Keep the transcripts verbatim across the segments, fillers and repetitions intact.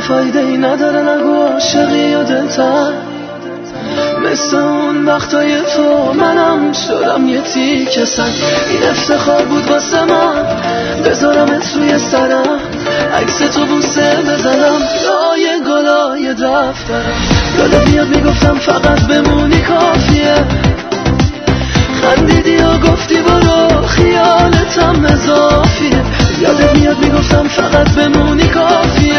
فایده ای نداره نگو عاشقی یا دلتر، مثل اون وقتای تو منم شدم یه تیکه سنگ. این افتخار بود واسه من بذارم توی سرم، عکس تو بوسه بزنم لای گلای دفترم. یادت میاد میگفتم فقط بمونی کافیه، خندیدی و گفتی برو خیالتم اضافیه. یادت میاد میگفتم فقط بمونی کافیه،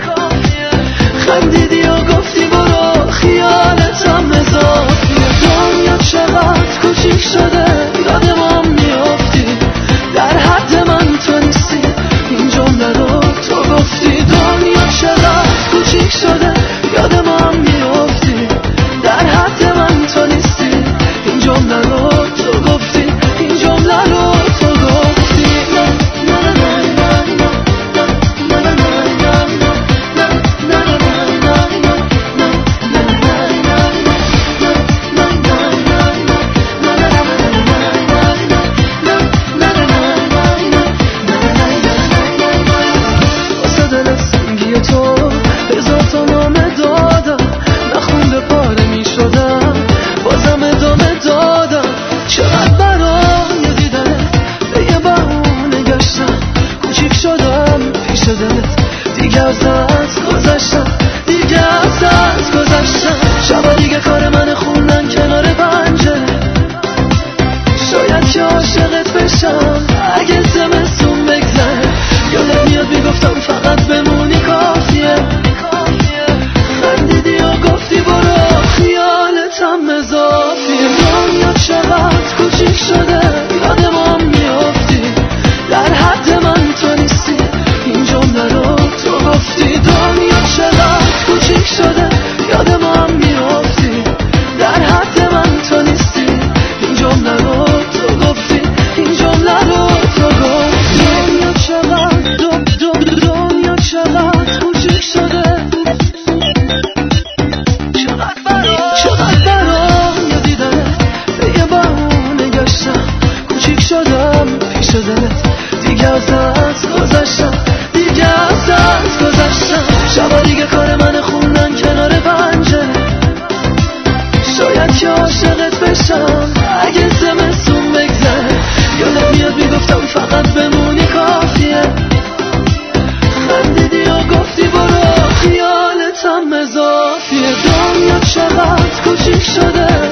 خندیدی و گفتی برو خیالتم اضافیه. دنیا چقدر کوچیک شده یاد ما هم میافتی، در حد من تو نیستی این جمله رو تو گفتی. دنیا چقدر کوچیک شده یاد ما هم میافتی، در حد من تو نیستی این جمله رو تو گفتی، این جمله رو تو گفتی. واسه دل سنگی تو هزار تا نامه دادم، نخونده پاره می شدم بازم ادامه دادم. چقدر برای دیدنت به یه بهونه گشتم، کوچیک شدم پیش دلت دیگه از دست گذشتم، دیگه از دست گذشتم. شبا دیگه کار من خوندن کنار پنجره، شاید که عاشقت بشم اگه زمستون بگذره. یادت میاد میگفتم فقط بمونی کافیه، خندیدی و گفتی برو خیالتم اضافیه. دنیا چقدر کوچیک شده یاد ما هم میافتی، در حد من تو نیستی این جمله رو تو گفتی. دنیا چقدر کوچیک شده یاد ما هم میافتی، در حد من تو نیستی این جمله رو تو گفتی، این جمله رو تو گفتی. دنیا چقدر دو دو دنیا چقدر کوچیک شده، چقدر برا چقدر برای دیدنت به یه بهونه گشتم، کوچیک شدم پیش دلت دیگه از دست گذشتم، دیگه از دست گذشتم. شبا دیگه کار من خوندن کنار پنجره، شاید که عاشقت بشم اگه زمستون بگذره. یادت میاد میگفتم فقط بمونی کافیه، خندیدی و گفتی برو خیالتم اضافیه. دنیا چقدر کوچیک شده